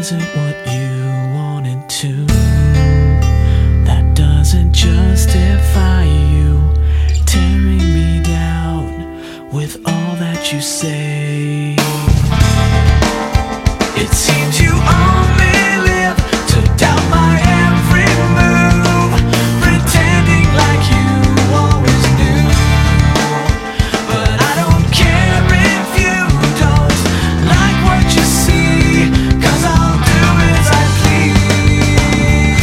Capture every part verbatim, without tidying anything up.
isn't what you wanted to. That doesn't justify you tearing me down with all that you say. It seems you only live to doubt my every move, pretending like you always knew. But I don't care if you don't like what you see, 'cause I'll do as I please.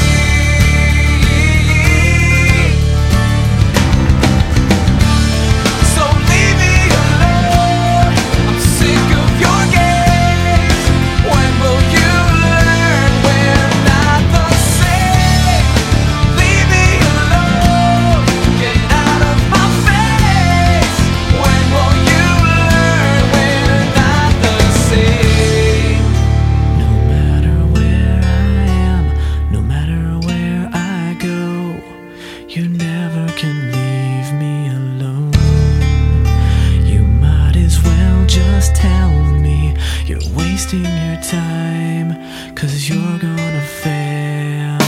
So leave me alone, I'm sick of your games. When will you learn we're not the same? Leave me alone, get out of my face. When will you learn we're not the same? No matter where I am, no matter where I go, you never can leave me alone. You might as well just tell me you're wasting your time, 'cause you're gonna fail.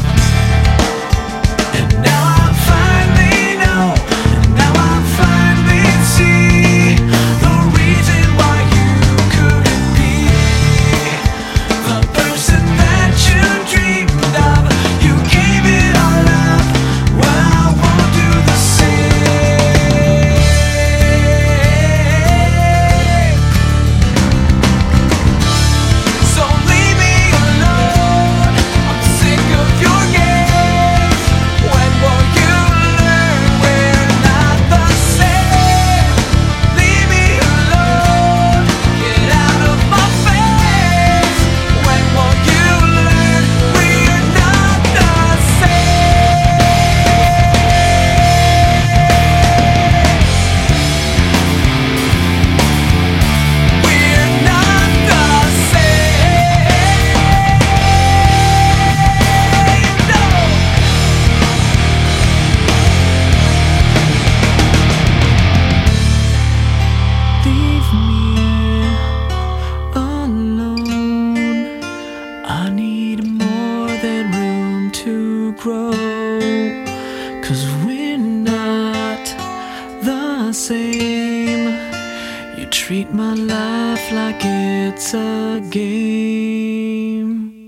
And now I finally know, and now I finally see the reason why you couldn't be the person that you dreamed of. You gave it all up, well I won't do the same. So leave me alone, I'm sick of your games. When will you learn we're not the same? Leave me alone, get out of my face. When will you learn we're not the same? We're not the same, no. Leave me alone. I need more than room to grow, 'cause we're not the same. You treat my life like it's a game.